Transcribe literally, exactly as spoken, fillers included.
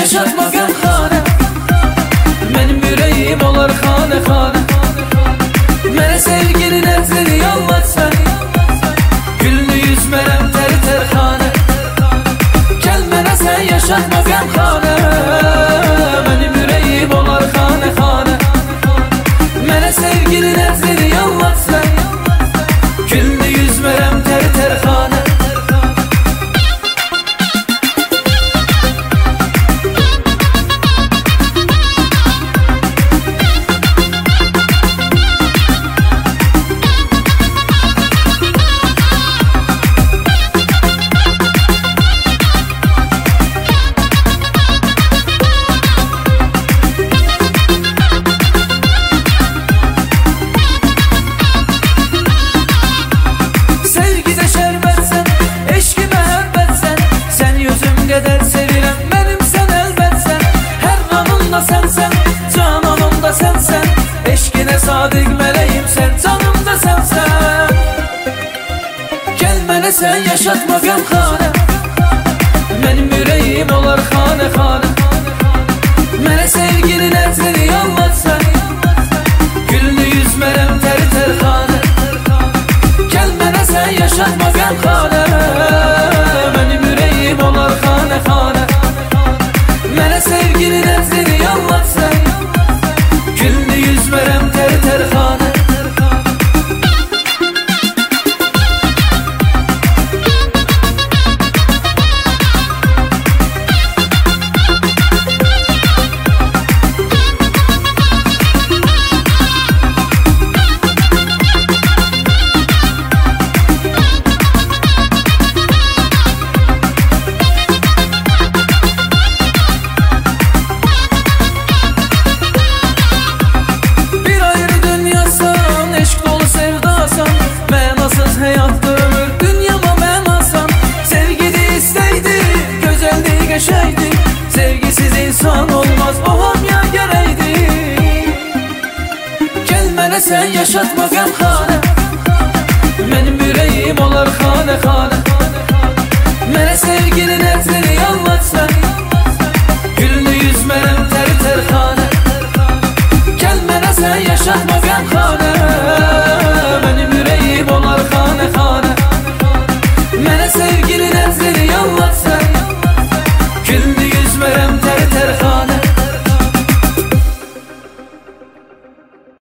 yaşatma gamxana. Mənim ürəyim olar xana xana. Mənə sevginin əzrini anlatsan, gülünü yüzmərəm tər tər xana. Gəl mənə sən yaşatma gamxana. Mənim ürəyim olar xana xana. Mənə sevginin əzrini anlatsan, gülünü yüzmərəm tər tər xana. Qədər sevirəm, mənim sən əlbətsən. Hər anımda sənsən, cananımda sənsən. Eşqinə sadiq mələyim sən, canımda sənsən. Gəl mənə sən yaşatma gamxana. Mənim ürəyim olar xana xana. Mənə sevginin əzrini anlatsan, gülünü yüzmərəm tər tər xana. Gəl mənə sən yaşatma gamxana. Mənim ürəyim olar xana xana. Mənə sevginin əzrini anlatsan, gülünü yüzmərəm tər tər xana. Sevgisiz insan olmaz, o hamya gereydi. Gel mənə sən yaşatma gamxana. Mənim ürəyim olar xana xana. Mənə sevginin əzrini anlatsan, gülünü yüzmərəm tər tər xana. Gel mənə sən yaşatma gamxana.